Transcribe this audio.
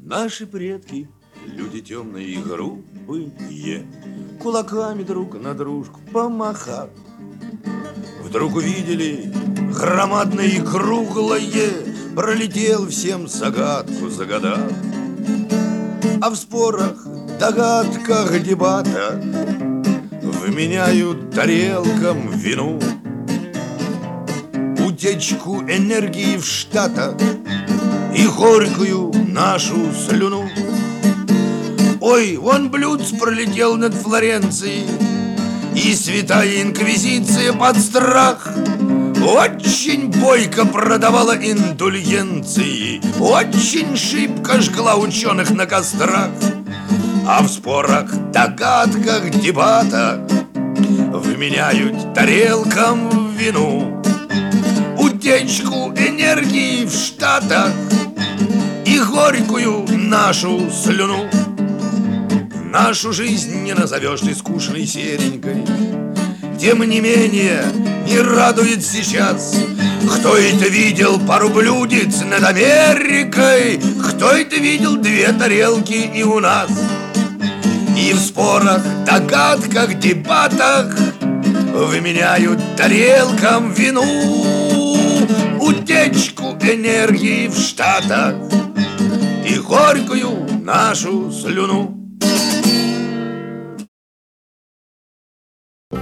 Наши предки, люди темные и грубые, кулаками друг на дружку помахав, вдруг увидели громадное и круглое, пролетел всем загадку загадав. А в спорах, догадках, дебатах вменяют тарелкам вину, утечку энергии в Штатах и горькую нашу слюну. Ой, вон Блюдц пролетел над Флоренцией, и святая инквизиция под страх очень бойко продавала индульгенции, очень шибко жгла ученых на кострах. А в спорах, догадках, дебатах вменяют тарелкам вину, утечку энергии в Штатах и горькую нашу слюну. Нашу жизнь не назовешь ты скучной серенькой, тем не менее не радует сейчас. Кто это видел пару блюдец над Америкой? Кто это видел две тарелки и у нас? И в спорах, догадках, дебатах вменяют тарелкам вину, утечку энергии в Штатах и горькую нашу слюну.